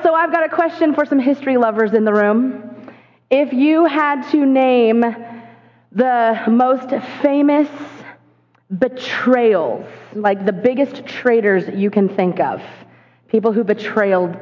so I've got a question for some history lovers in the room. If you had to name the most famous betrayals, like the biggest traitors you can think of, people who betrayed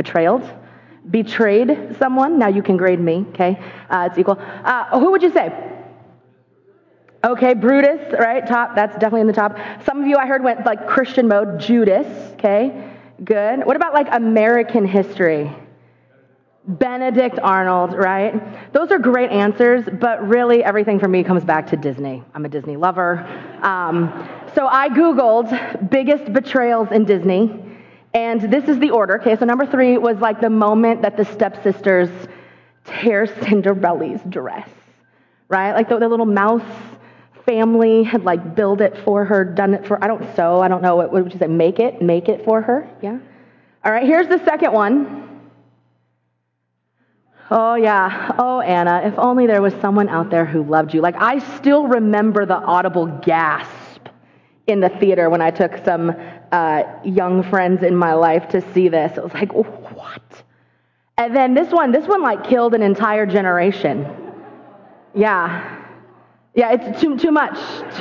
someone. Now you can grade me, okay? It's equal. Who would you say? Okay, Brutus, right? Top. That's definitely in the top. Some of you I heard went like Christian mode. Judas, okay? Good. What about like American history? Benedict Arnold, right? Those are great answers, but really everything for me comes back to Disney. I'm a Disney lover. So I Googled biggest betrayals in Disney, and this is the order. Okay, so number 3 was like the moment that the stepsisters tear Cinderella's dress, right? Like the little mouse family had like built it for her, done it for, I don't know, what would you say, make it for her, yeah? All right, here's the second one. Oh yeah, oh Anna, if only there was someone out there who loved you. Like I still remember the audible gasp in the theater when I took some young friends in my life to see this. It was like, what? And then this one like killed an entire generation. Yeah, it's too much.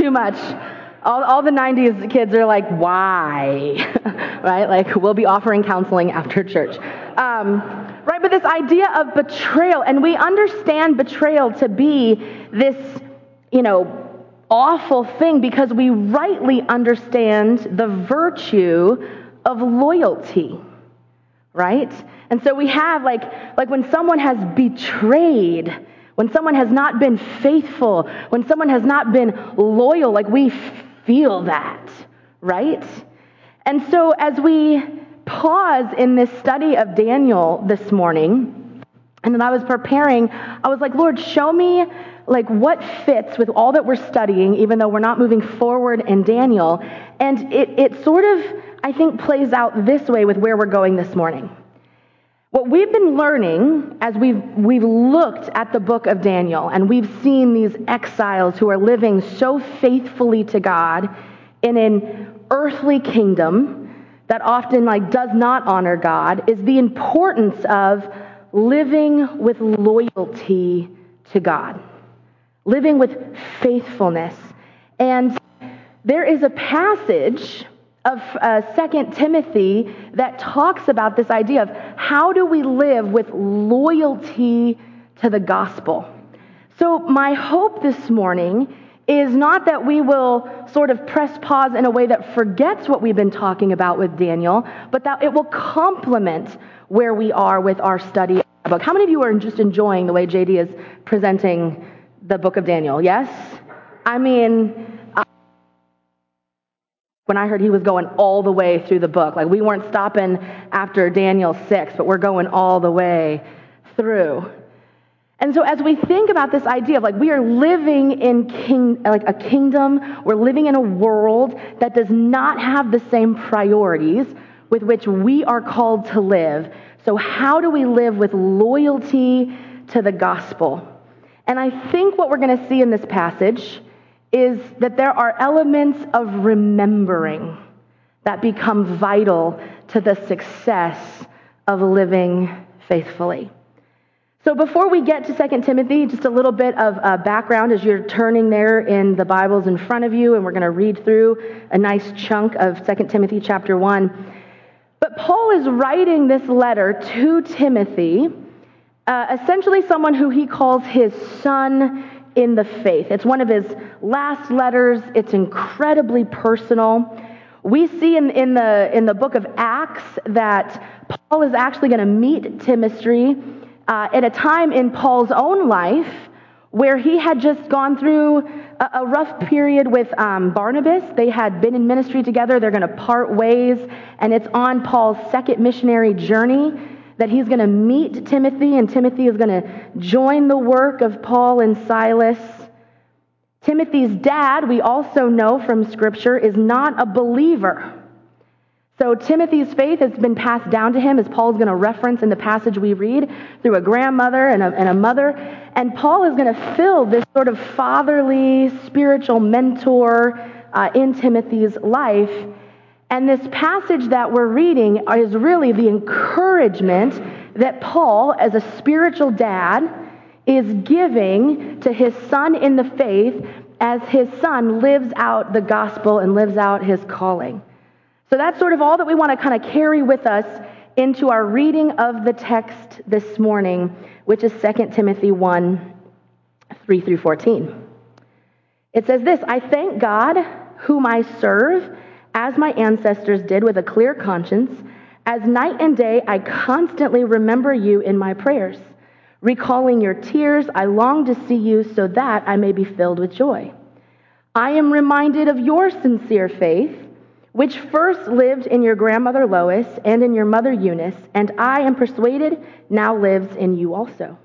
All the 90s kids are like, why? Right? Like, we'll be offering counseling after church. Right, but this idea of betrayal, and we understand betrayal to be this, awful thing because we rightly understand the virtue of loyalty, right? And so we have, like when someone has betrayed, when someone has not been faithful, when someone has not been loyal, like we feel that, right? And so as we pause in this study of Daniel this morning, and then I was preparing, I was like, Lord, show me like what fits with all that we're studying, even though we're not moving forward in Daniel. And it sort of, I think, plays out this way with where we're going this morning. What we've been learning as we've looked at the book of Daniel, and we've seen these exiles who are living so faithfully to God in an earthly kingdom that often does not honor God, is the importance of living with loyalty to God, living with faithfulness. And there is a passage of 2 Timothy that talks about this idea of how do we live with loyalty to the gospel. So my hope this morning is not that we will sort of press pause in a way that forgets what we've been talking about with Daniel, but that it will complement where we are with our study of the book. How many of you are just enjoying the way JD is presenting the book of Daniel? Yes? I mean, when I heard he was going all the way through the book, like we weren't stopping after Daniel 6, but we're going all the way through. And so as we think about this idea of we are living in a kingdom, we're living in a world that does not have the same priorities with which we are called to live. So how do we live with loyalty to the gospel? And I think what we're going to see in this passage is that there are elements of remembering that become vital to the success of living faithfully. So before we get to 2 Timothy, just a little bit of background as you're turning there in the Bibles in front of you, and we're going to read through a nice chunk of 2 Timothy chapter 1. But Paul is writing this letter to Timothy, essentially someone who he calls his son in the faith. It's one of his last letters. It's incredibly personal. We see in the book of Acts that Paul is actually going to meet Timothy at a time in Paul's own life where he had just gone through a rough period with Barnabas. They had been in ministry together. They're going to part ways, and it's on Paul's second missionary journey that he's going to meet Timothy, and Timothy is going to join the work of Paul and Silas. Timothy's dad, we also know from Scripture, is not a believer. So Timothy's faith has been passed down to him, as Paul's going to reference in the passage we read, through a grandmother and a mother. And Paul is going to fill this sort of fatherly, spiritual mentor in Timothy's life. And this passage that we're reading is really the encouragement that Paul, as a spiritual dad, is giving to his son in the faith as his son lives out the gospel and lives out his calling. So that's sort of all that we want to kind of carry with us into our reading of the text this morning, which is 2 Timothy 1, 3 through 14. It says this, I thank God, whom I serve, as my ancestors did with a clear conscience, as night and day I constantly remember you in my prayers. Recalling your tears, I long to see you so that I may be filled with joy. I am reminded of your sincere faith, which first lived in your grandmother Lois and in your mother Eunice, and I am persuaded now lives in you also.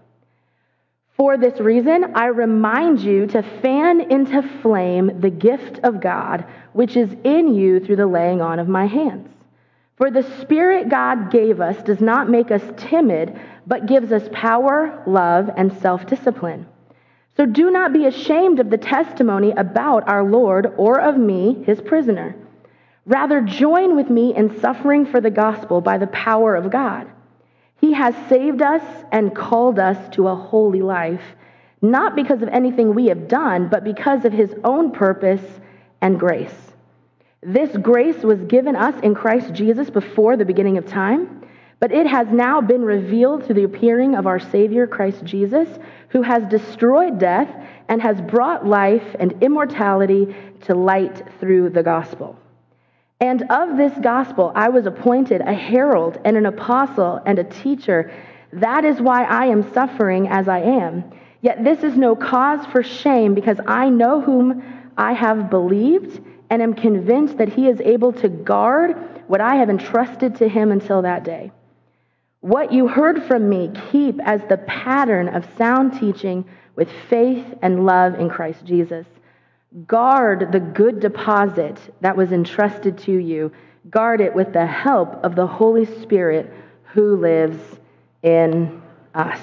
For this reason, I remind you to fan into flame the gift of God, which is in you through the laying on of my hands. For the Spirit God gave us does not make us timid, but gives us power, love, and self-discipline. So do not be ashamed of the testimony about our Lord or of me, his prisoner. Rather, join with me in suffering for the gospel by the power of God. He has saved us and called us to a holy life, not because of anything we have done, but because of his own purpose and grace. This grace was given us in Christ Jesus before the beginning of time, but it has now been revealed through the appearing of our Savior, Christ Jesus, who has destroyed death and has brought life and immortality to light through the gospel. And of this gospel I was appointed a herald and an apostle and a teacher. That is why I am suffering as I am. Yet this is no cause for shame, because I know whom I have believed and am convinced that he is able to guard what I have entrusted to him until that day. What you heard from me, keep as the pattern of sound teaching with faith and love in Christ Jesus. Guard the good deposit that was entrusted to you. Guard it with the help of the Holy Spirit who lives in us.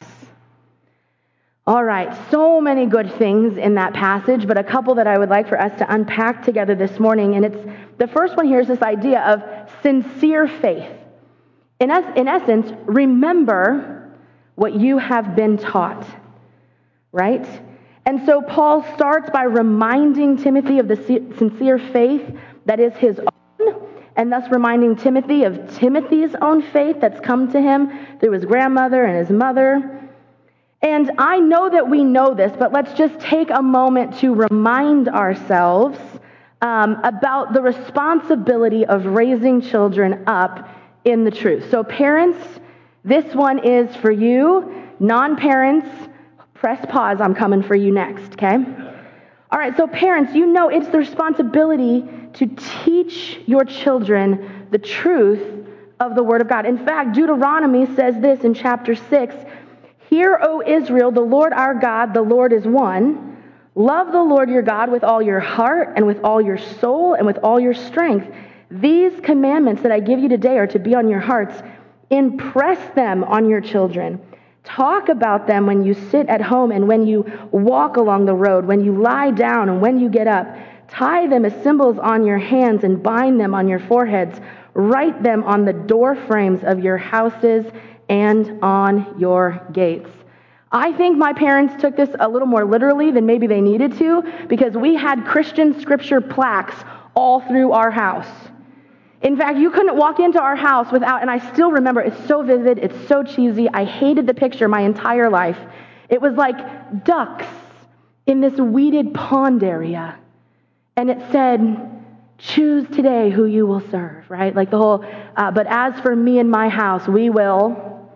All right, so many good things in that passage, but a couple that I would like for us to unpack together this morning. And it's the first one here is this idea of sincere faith. In essence, remember what you have been taught, right? And so Paul starts by reminding Timothy of the sincere faith that is his own, and thus reminding Timothy of Timothy's own faith that's come to him through his grandmother and his mother. And I know that we know this, but let's just take a moment to remind ourselves about the responsibility of raising children up in the truth. So parents, this one is for you. Non-parents, press pause, I'm coming for you next, okay? All right, so parents, you know it's the responsibility to teach your children the truth of the Word of God. In fact, Deuteronomy says this in chapter 6, Hear, O Israel, the Lord our God, the Lord is one. Love the Lord your God with all your heart and with all your soul and with all your strength. These commandments that I give you today are to be on your hearts. Impress them on your children. Talk about them when you sit at home and when you walk along the road, when you lie down and when you get up. Tie them as symbols on your hands and bind them on your foreheads. Write them on the door frames of your houses and on your gates. I think my parents took this a little more literally than maybe they needed to, because we had Christian scripture plaques all through our house. In fact, you couldn't walk into our house without, and I still remember, it's so vivid, it's so cheesy. I hated the picture my entire life. It was like ducks in this weeded pond area. And it said, choose today who you will serve, right? Like the whole, but as for me and my house, we will.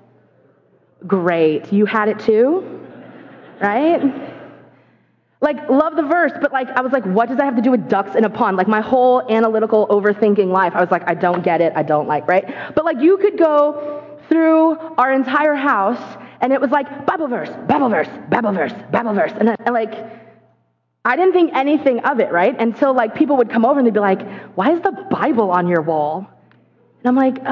Great. You had it too, right? Like, love the verse, but like, I was like, what does that have to do with ducks in a pond? Like, my whole analytical overthinking life, I was like, I don't get it, I don't like, right? But like, you could go through our entire house, and it was like, Bible verse, Bible verse, Bible verse, Bible verse. And like, I didn't think anything of it, right? Until like, people would come over and they'd be like, why is the Bible on your wall? And I'm like,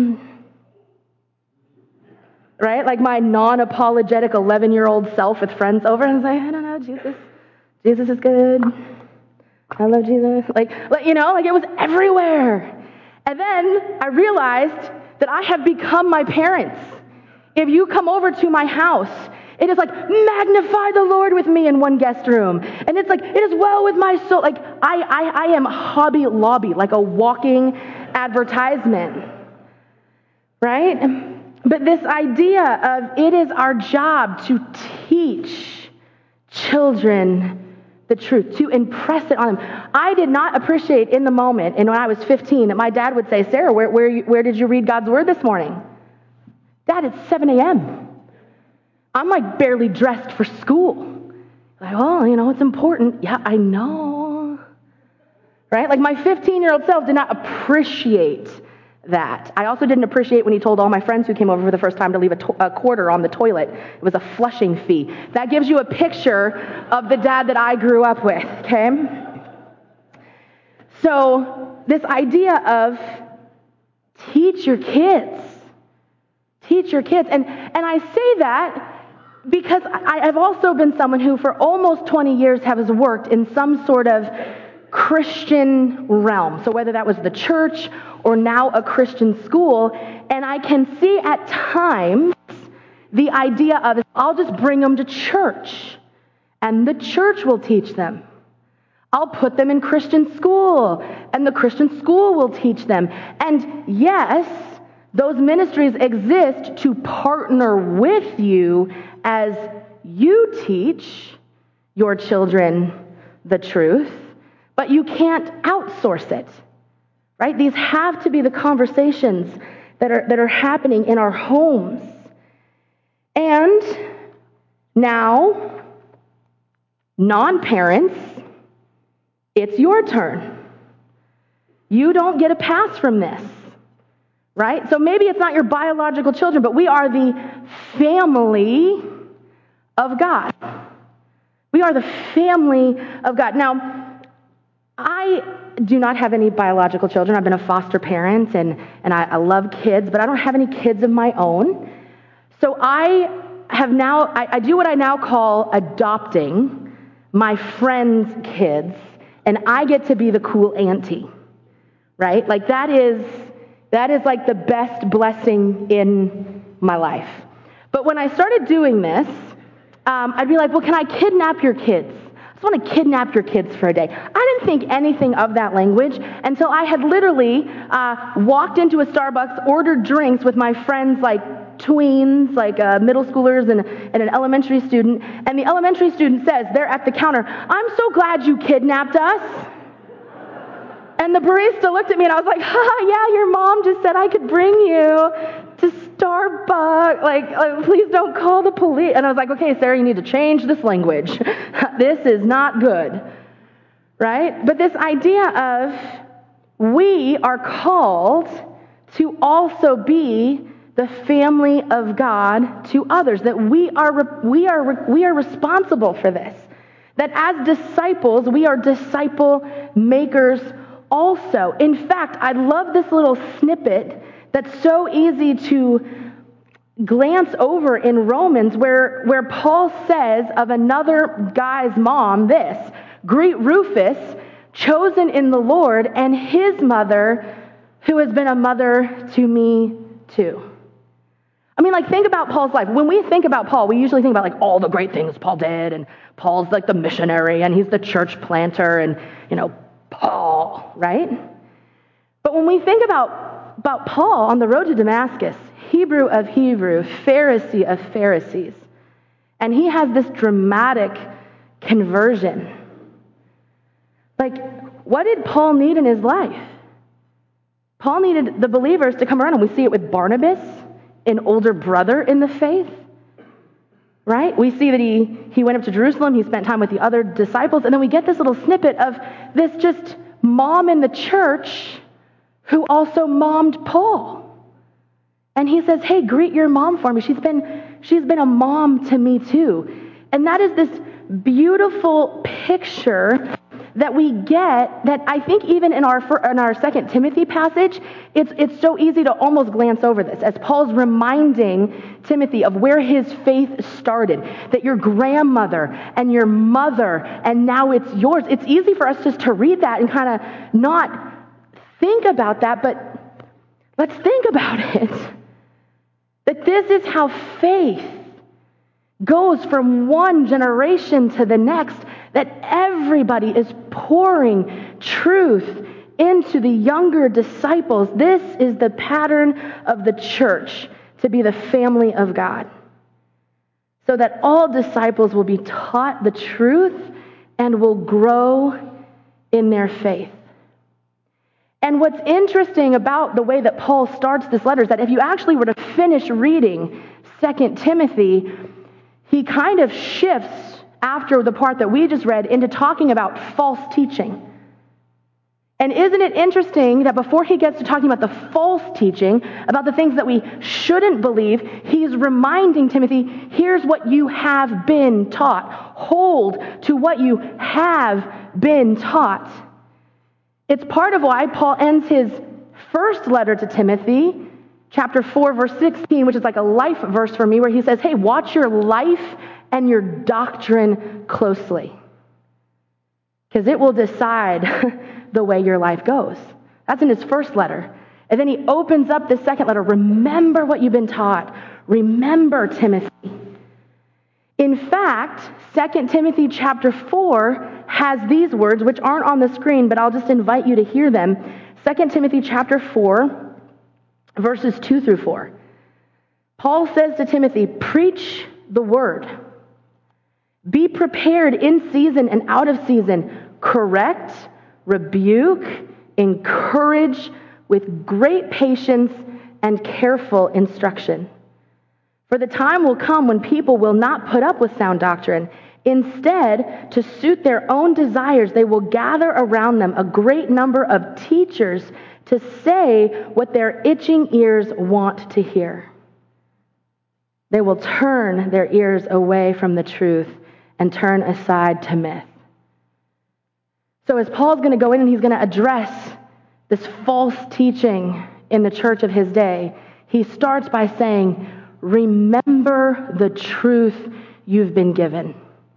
right? Like my non-apologetic 11-year-old self with friends over, and I was like, I don't know, Jesus is good. I love Jesus. Like, you know, like it was everywhere. And then I realized that I have become my parents. If you come over to my house, it is like, magnify the Lord with me in one guest room. And it's like, it is well with my soul. Like, I am Hobby Lobby, like a walking advertisement. Right? But this idea of it is our job to teach children the truth, to impress it on them. I did not appreciate in the moment, and when I was 15, that my dad would say, Sarah, where did you read God's word this morning? Dad, it's 7 a.m. I'm like barely dressed for school. Like, oh, it's important. Yeah, I know. Right? Like my 15-year-old self did not appreciate that. I also didn't appreciate when he told all my friends who came over for the first time to leave a quarter on the toilet. It was a flushing fee. That gives you a picture of the dad that I grew up with, okay? So this idea of teach your kids. Teach your kids. And I say that because I've also been someone who for almost 20 years has worked in some sort of Christian realm. So whether that was the church or now a Christian school, and I can see at times the idea of, I'll just bring them to church, and the church will teach them. I'll put them in Christian school, and the Christian school will teach them. And yes, those ministries exist to partner with you as you teach your children the truth, but you can't outsource it, right? These have to be the conversations that are happening in our homes. And now, non-parents, it's your turn. You don't get a pass from this, right? So maybe it's not your biological children, but we are the family of God. We are the family of God. Now, I do not have any biological children. I've been a foster parent, and I love kids, but I don't have any kids of my own. So I do what I now call adopting my friends' kids, and I get to be the cool auntie, right? Like that is like the best blessing in my life. But when I started doing this, I'd be like, well, can I kidnap your kids? I just want to kidnap your kids for a day. I didn't think anything of that language until I had literally walked into a Starbucks, ordered drinks with my friends, like tweens, like middle schoolers and an elementary student, and the elementary student says, they're at the counter, I'm so glad you kidnapped us. And the barista looked at me and I was like, yeah, your mom just said I could bring you to Starbucks. Like, please don't call the police. And I was like, okay, Sarah, you need to change this language. This is not good, right? But this idea of we are called to also be the family of God to others, that we are responsible for this. That as disciples, we are disciple makers also. In fact, I love this little snippet that's so easy to glance over in Romans where Paul says of another guy's mom this, greet Rufus, chosen in the Lord, and his mother, who has been a mother to me too. I mean, like, think about Paul's life. When we think about Paul, we usually think about, like, all the great things Paul did, and Paul's, like, the missionary, and he's the church planter, and, Paul, right? But when we think about Paul on the road to Damascus, Hebrew of Hebrew, Pharisee of Pharisees, and he has this dramatic conversion. Like, what did Paul need in his life? Paul needed the believers to come around, and we see it with Barnabas, an older brother in the faith, right? We see that he went up to Jerusalem, he spent time with the other disciples, and then we get this little snippet of this just mom in the church who also mommed Paul. And he says, hey, greet your mom for me. She's been a mom to me too. And that is this beautiful picture that we get that I think even in our 2 Timothy passage, it's so easy to almost glance over this as Paul's reminding Timothy of where his faith started, that your grandmother and your mother and now it's yours. It's easy for us just to read that and kind of not think about that, but let's think about it. That this is how faith goes from one generation to the next, that everybody is pouring truth into the younger disciples. This is the pattern of the church to be the family of God, so that all disciples will be taught the truth and will grow in their faith. And what's interesting about the way that Paul starts this letter is that if you actually were to finish reading 2 Timothy, he kind of shifts after the part that we just read into talking about false teaching. And isn't it interesting that before he gets to talking about the false teaching, about the things that we shouldn't believe, he's reminding Timothy, here's what you have been taught. Hold to what you have been taught. It's part of why Paul ends his first letter to Timothy, chapter 4, verse 16, which is like a life verse for me, where he says, hey, watch your life and your doctrine closely, because it will decide the way your life goes. That's in his first letter. And then he opens up the second letter. Remember what you've been taught. Remember, Timothy. In fact, 2 Timothy chapter 4 has these words, which aren't on the screen, but I'll just invite you to hear them. 2 Timothy chapter 4, verses 2 through 4. Paul says to Timothy, preach the word. Be prepared in season and out of season. Correct, rebuke, encourage with great patience and careful instruction. For the time will come when people will not put up with sound doctrine. Instead, to suit their own desires, they will gather around them a great number of teachers to say what their itching ears want to hear. They will turn their ears away from the truth and turn aside to myth. So as Paul's going to go in and he's going to address this false teaching in the church of his day, he starts by saying, remember the truth you've been given.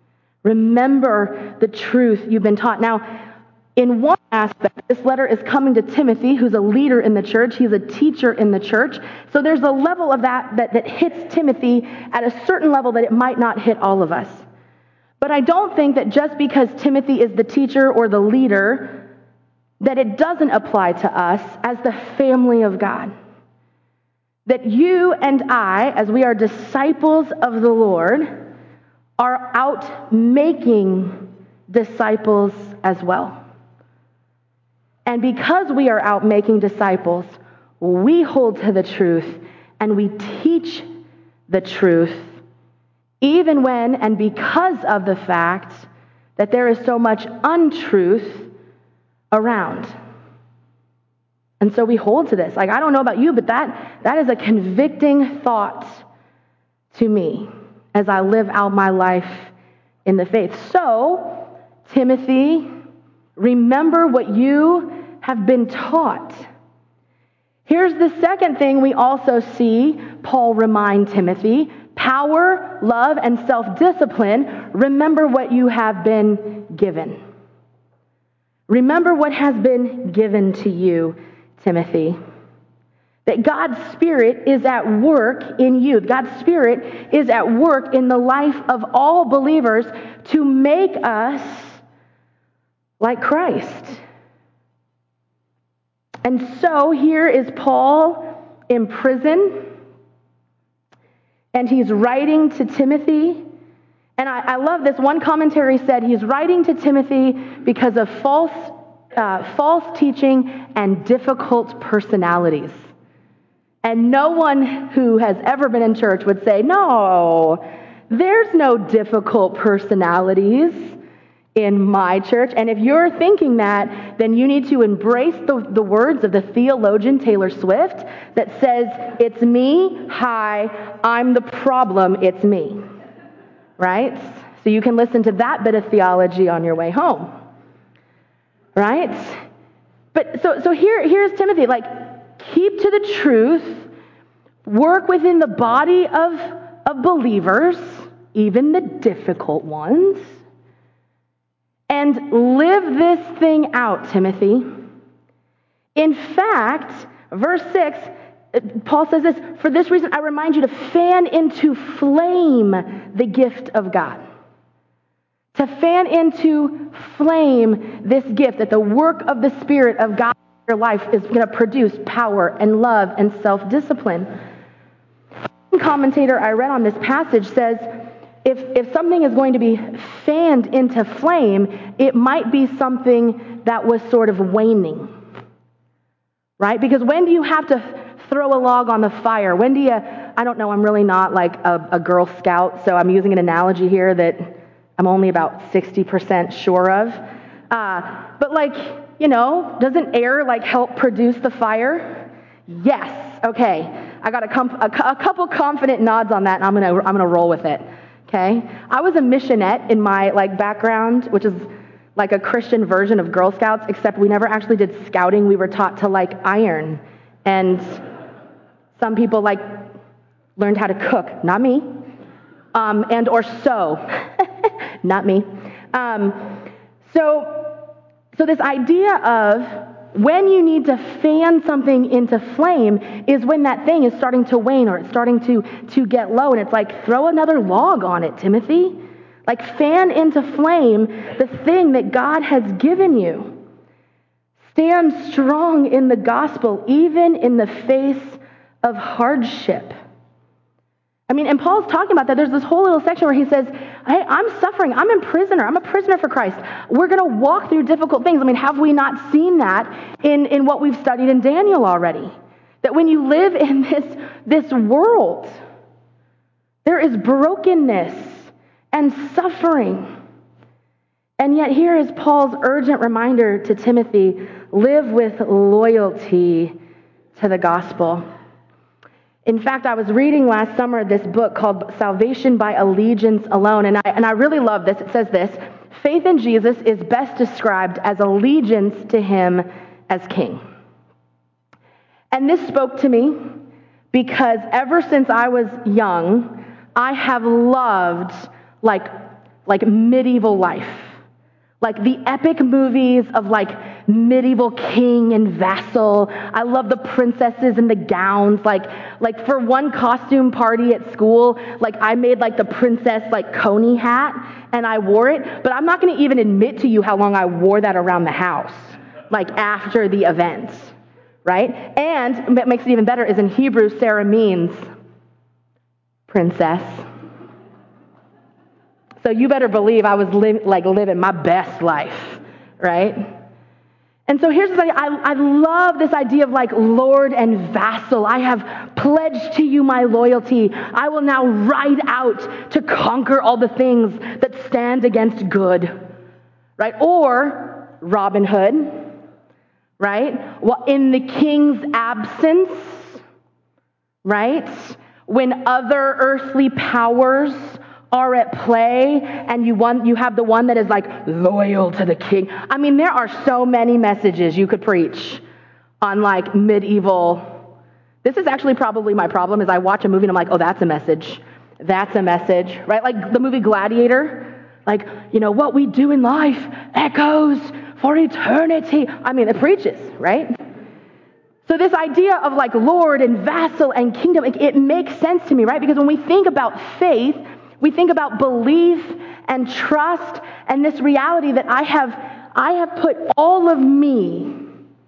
Remember the truth you've been taught. Now, in one aspect, this letter is coming to Timothy, who's a leader in the church. He's a teacher in the church. So there's a level of that hits Timothy at a certain level that it might not hit all of us. But I don't think that just because Timothy is the teacher or the leader, that it doesn't apply to us as the family of God. That you and I, as we are disciples of the Lord, are out making disciples as well. And because we are out making disciples, we hold to the truth and we teach the truth, even when and because of the fact that there is so much untruth around. And so we hold to this. Like, I don't know about you, but that is a convicting thought to me as I live out my life in the faith. So, Timothy, remember what you have been taught. Here's the second thing we also see Paul remind Timothy: power, love, and self-discipline. Remember what you have been given. Remember what has been given to you, Timothy. That God's Spirit is at work in you. God's Spirit is at work in the life of all believers to make us like Christ. And so here is Paul in prison, and he's writing to Timothy. And I love this. One commentary said he's writing to Timothy because of false teaching and difficult personalities. And no one who has ever been in church would say, no, there's no difficult personalities in my church. And if you're thinking that, then you need to embrace the words of the theologian Taylor Swift that says, it's me, hi, I'm the problem, it's me. Right? So you can listen to that bit of theology on your way home. Right? But so here's Timothy, like, keep to the truth, work within the body of believers, even the difficult ones, and live this thing out, Timothy. In fact, verse 6, Paul says this, for this reason I remind you to fan into flame the gift of God. To fan into flame this gift, that the work of the Spirit of God in your life is going to produce power and love and self-discipline. One commentator I read on this passage says, if something is going to be fanned into flame, it might be something that was sort of waning. Right? Because when do you have to throw a log on the fire? When do you, I don't know, I'm really not like a Girl Scout, so I'm using an analogy here that I'm only about 60% sure of. But doesn't air help produce the fire? Yes. Okay. I got a couple confident nods on that, and I'm gonna roll with it. Okay. I was a missionette in my background, which is like a Christian version of Girl Scouts, except we never actually did scouting. We were taught to iron, and some people learned how to cook. Not me. And or sew. Not me. So this idea of when you need to fan something into flame is when that thing is starting to wane or it's starting to get low, and it's throw another log on it, Timothy. Fan into flame the thing that God has given you. Stand strong in the gospel, even in the face of hardship. And Paul's talking about that. There's this whole little section where he says, hey, I'm suffering. I'm a prisoner for Christ. We're going to walk through difficult things. Have we not seen that in what we've studied in Daniel already? That when you live in this world, there is brokenness and suffering. And yet here is Paul's urgent reminder to Timothy, live with loyalty to the gospel. In fact, I was reading last summer this book called Salvation by Allegiance Alone, and I really love this. It says this, faith in Jesus is best described as allegiance to him as king. And this spoke to me because ever since I was young, I have loved medieval life. The epic movies of medieval king and vassal. I love the princesses and the gowns. For one costume party at school, I made the princess coney hat and I wore it, but I'm not going to even admit to you how long I wore that around the house, after the event, right? And what makes it even better is in Hebrew, Sarah means princess. So you better believe I was living my best life, right? And so here's the thing. I love this idea of Lord and vassal. I have pledged to you my loyalty. I will now ride out to conquer all the things that stand against good, right? Or Robin Hood, right? Well, in the king's absence, right? When other earthly powers are at play, and you have the one that is loyal to the king. There are so many messages you could preach on medieval. This is actually probably my problem, is I watch a movie and I'm oh, that's a message. That's a message, right? The movie Gladiator, what we do in life echoes for eternity. It preaches, right? So this idea of Lord and vassal and kingdom, it makes sense to me, right? Because when we think about faith, we think about belief and trust and this reality that I have put all of me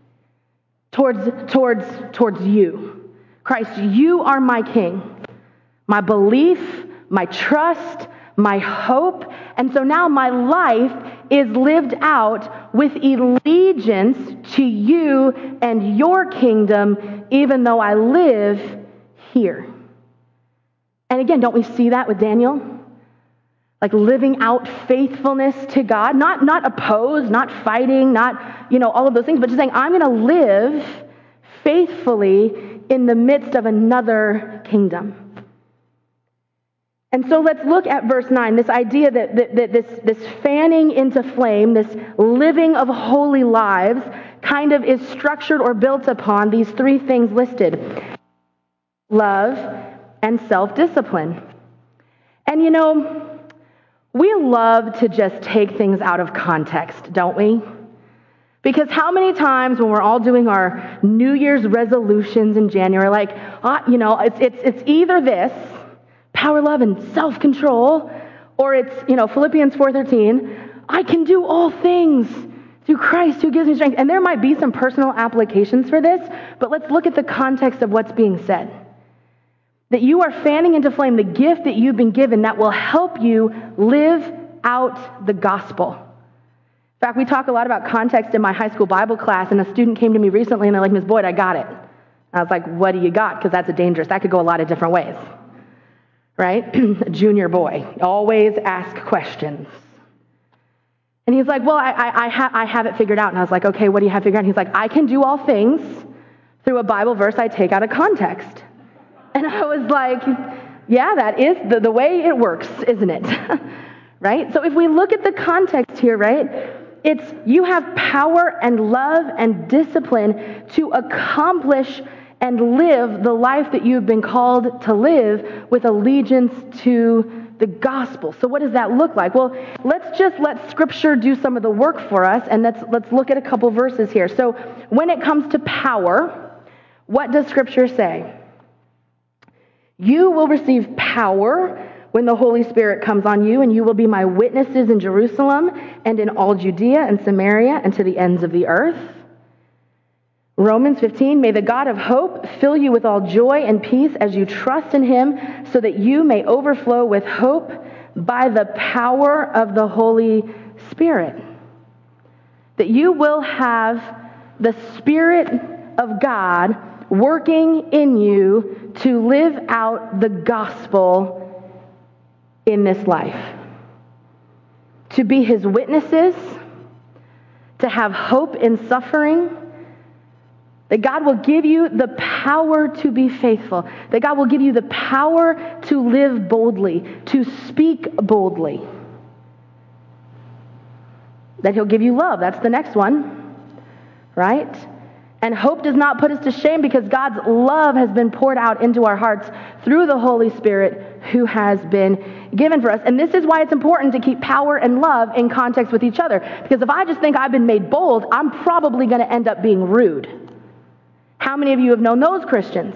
towards you. Christ, you are my king, my belief, my trust, my hope. And so now my life is lived out with allegiance to you and your kingdom, even though I live here. And again, don't we see that with Daniel? Living out faithfulness to God, not opposed, not fighting, not, all of those things, but just saying, I'm going to live faithfully in the midst of another kingdom. And so let's look at verse 9, this idea that this fanning into flame, this living of holy lives, kind of is structured or built upon these three things listed: love and self-discipline. And we love to just take things out of context, don't we? Because how many times when we're all doing our New Year's resolutions in January, like, it's either this, power, love, and self-control, or it's, Philippians 4:13, I can do all things through Christ who gives me strength. And there might be some personal applications for this, but let's look at the context of what's being said. That you are fanning into flame the gift that you've been given that will help you live out the gospel. In fact, we talk a lot about context in my high school Bible class, and a student came to me recently and they're like, Ms. Boyd, I got it. I was like, what do you got? Because that could go a lot of different ways. Right? Junior boy, always ask questions. And he's like, well, I have it figured out. And I was like, okay, what do you have figured out? And he's like, I can do all things through a Bible verse I take out of context. And I was like, yeah, that is the way it works, isn't it? Right? So if we look at the context here, right, it's you have power and love and discipline to accomplish and live the life that you've been called to live with allegiance to the gospel. So what does that look like? Well, let's just let Scripture do some of the work for us, and let's look at a couple verses here. So when it comes to power, what does Scripture say? You will receive power when the Holy Spirit comes on you, and you will be my witnesses in Jerusalem and in all Judea and Samaria and to the ends of the earth. Romans 15, may the God of hope fill you with all joy and peace as you trust in him, so that you may overflow with hope by the power of the Holy Spirit. That you will have the Spirit of God working in you to live out the gospel in this life. To be his witnesses, to have hope in suffering, that God will give you the power to be faithful. That God will give you the power to live boldly, to speak boldly. That he'll give you love. That's the next one. Right? And hope does not put us to shame because God's love has been poured out into our hearts through the Holy Spirit who has been given for us. And this is why it's important to keep power and love in context with each other. Because if I just think I've been made bold, I'm probably going to end up being rude. How many of you have known those Christians?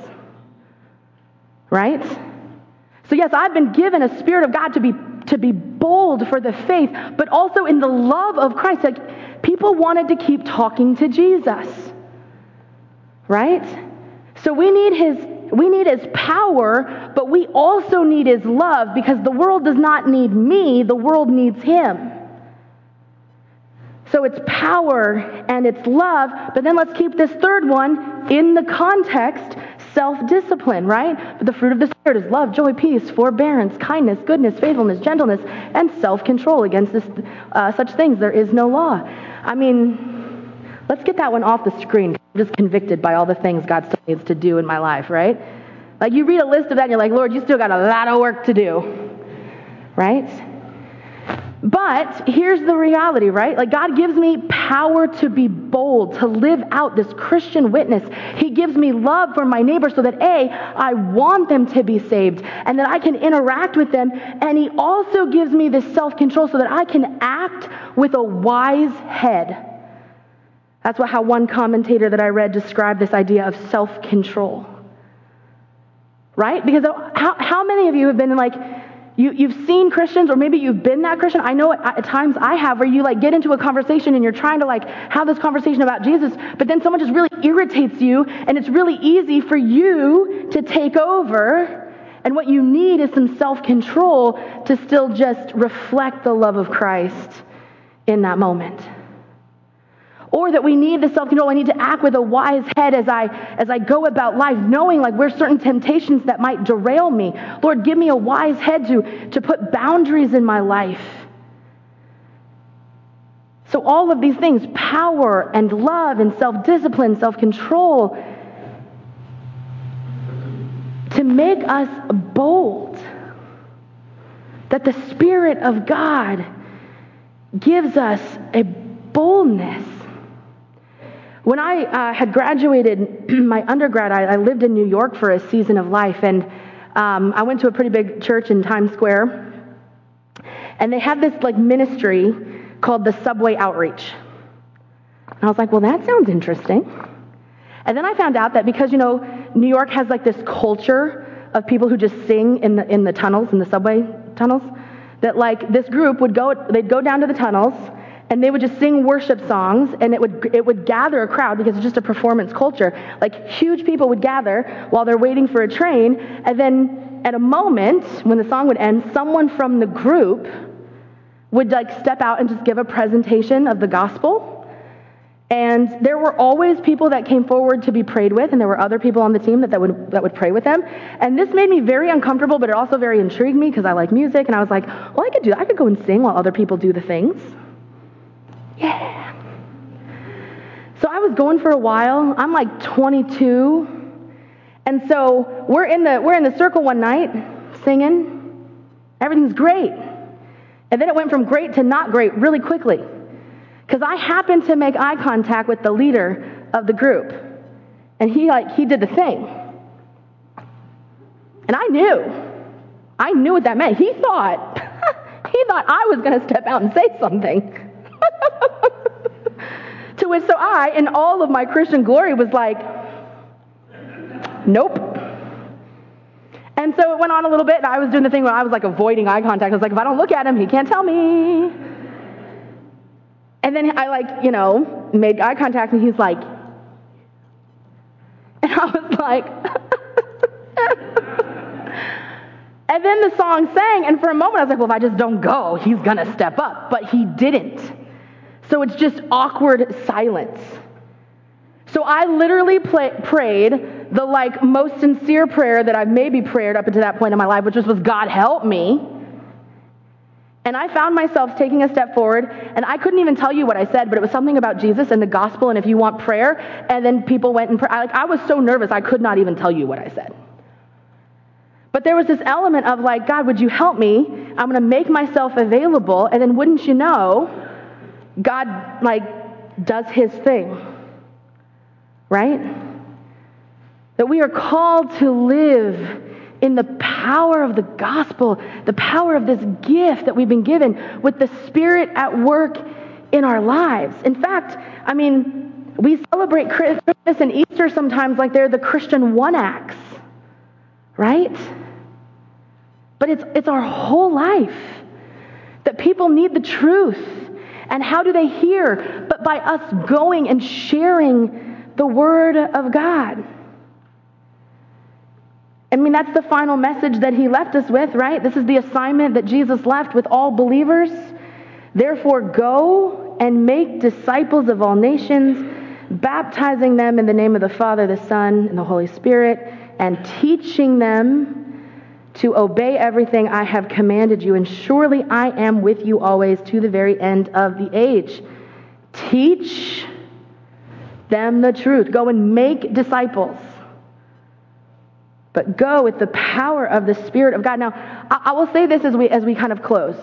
Right? So yes, I've been given a Spirit of God to be bold for the faith, but also in the love of Christ. Like, people wanted to keep talking to Jesus. Right? So we need his power, but we also need his love, because the world does not need me, the world needs him. So it's power and it's love, but then let's keep this third one in the context, self-discipline, right? But the fruit of the Spirit is love, joy, peace, forbearance, kindness, goodness, faithfulness, gentleness, and self-control. Against such things there is no law. I mean, let's get that one off the screen. I'm just convicted by all the things God still needs to do in my life, right? Like, you read a list of that and you're like, Lord, you still got a lot of work to do, right? But here's the reality, right? Like, God gives me power to be bold, to live out this Christian witness. He gives me love for my neighbor so that, A, I want them to be saved and that I can interact with them. And he also gives me this self-control so that I can act with a wise head. That's how one commentator that I read described this idea of self-control. Right? Because how many of you have been like, you've seen Christians, or maybe you've been that Christian. I know at times I have, where you get into a conversation and you're trying to have this conversation about Jesus, but then someone just really irritates you, and it's really easy for you to take over. And what you need is some self-control to still just reflect the love of Christ in that moment. Or that we need the self-control. I need to act with a wise head as I go about life, knowing where certain temptations that might derail me. Lord, give me a wise head to put boundaries in my life. So all of these things, power and love and self-discipline, self-control, to make us bold. That the Spirit of God gives us a boldness. When I had graduated my undergrad, I lived in New York for a season of life, and I went to a pretty big church in Times Square, and they had this ministry called the Subway Outreach. And I was like, well, that sounds interesting. And then I found out that because, New York has like this culture of people who just sing in the tunnels, in the subway tunnels, that like this group they'd go down to the tunnels and they would just sing worship songs, and it would gather a crowd because it's just a performance culture. Like huge people would gather while they're waiting for a train, and then at a moment when the song would end, someone from the group would like step out and just give a presentation of the gospel. And there were always people that came forward to be prayed with, and there were other people on the team that would pray with them. And this made me very uncomfortable, but it also very intrigued me because I like music, and I was like, well, I could go and sing while other people do the things. Yeah. So I was going for a while. I'm like 22. And so we're in the circle one night singing. Everything's great. And then it went from great to not great really quickly. Because I happened to make eye contact with the leader of the group. And he did the thing. And I knew what that meant. He thought I was going to step out and say something. To which so I, in all of my Christian glory, was like, nope. And so it went on a little bit, and I was doing the thing where I was like avoiding eye contact. I was like, if I don't look at him, he can't tell me. And then I made eye contact, and he's like, and I was like, and then the song sang, and for a moment I was like, well, if I just don't go, he's gonna step up. But he didn't. So it's just awkward silence. So I literally prayed the most sincere prayer that I've maybe prayed up until that point in my life, which was God help me. And I found myself taking a step forward, and I couldn't even tell you what I said, but it was something about Jesus and the gospel, and if you want prayer, and then people went and prayed. I was so nervous, I could not even tell you what I said. But there was this element of God, would you help me? I'm going to make myself available, and then wouldn't you know, God, does his thing. Right? That we are called to live in the power of the gospel, the power of this gift that we've been given with the Spirit at work in our lives. In fact, we celebrate Christmas and Easter sometimes like they're the Christian one-acts, right? But it's our whole life that people need the truth. And how do they hear? But by us going and sharing the Word of God. That's the final message that he left us with, right? This is the assignment that Jesus left with all believers. Therefore, go and make disciples of all nations, baptizing them in the name of the Father, the Son, and the Holy Spirit, and teaching them to obey everything I have commanded you. And surely I am with you always to the very end of the age. Teach them the truth. Go and make disciples. But go with the power of the Spirit of God. Now, I will say this as we kind of close.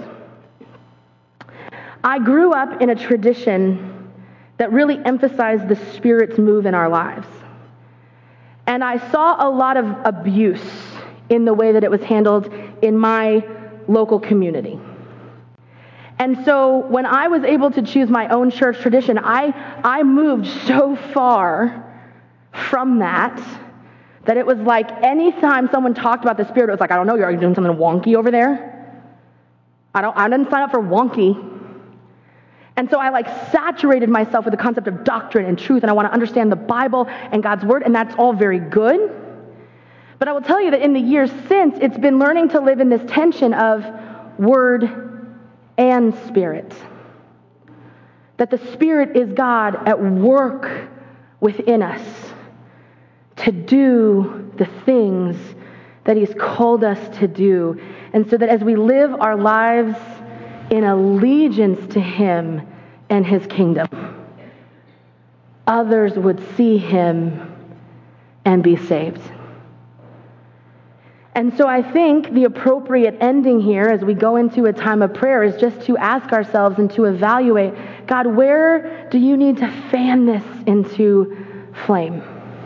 I grew up in a tradition that really emphasized the Spirit's move in our lives. And I saw a lot of abuse in the way that it was handled in my local community. And so when I was able to choose my own church tradition, I moved so far from that it was like anytime someone talked about the Spirit, it was like, I don't know, you're doing something wonky over there. I didn't sign up for wonky. And so I saturated myself with the concept of doctrine and truth, and I want to understand the Bible and God's Word, and that's all very good. But I will tell you that in the years since, it's been learning to live in this tension of Word and Spirit. That the Spirit is God at work within us to do the things that he's called us to do. And so that as we live our lives in allegiance to him and his kingdom, others would see him and be saved. And so I think the appropriate ending here as we go into a time of prayer is just to ask ourselves and to evaluate, God, where do you need to fan this into flame?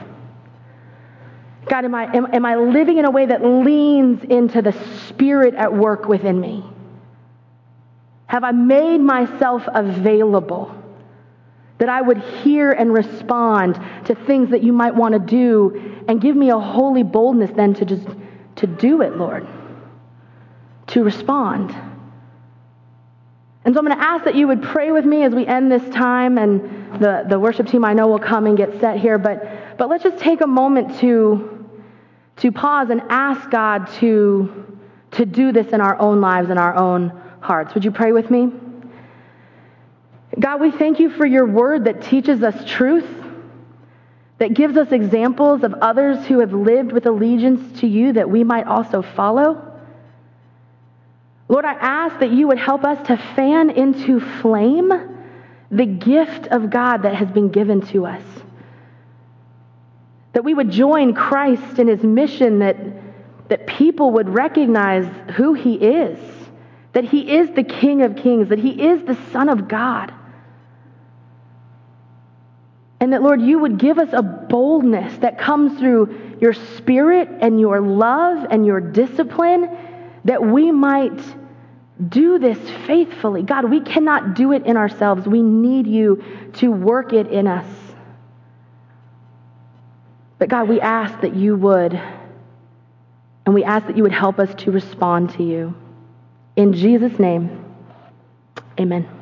God, am I living in a way that leans into the Spirit at work within me? Have I made myself available that I would hear and respond to things that you might want to do, and give me a holy boldness then to do it, Lord, to respond. And so I'm going to ask that you would pray with me as we end this time, and the worship team I know will come and get set here, but let's just take a moment to pause and ask God to do this in our own lives, in our own hearts. Would you pray with me? God, we thank you for your word that teaches us truth, that gives us examples of others who have lived with allegiance to you that we might also follow. Lord, I ask that you would help us to fan into flame the gift of God that has been given to us. That we would join Christ in his mission, that people would recognize who he is, that he is the King of Kings, that he is the Son of God. And that, Lord, you would give us a boldness that comes through your Spirit and your love and your discipline, that we might do this faithfully. God, we cannot do it in ourselves. We need you to work it in us. But God, we ask that you would, and we ask that you would help us to respond to you. In Jesus' name, amen.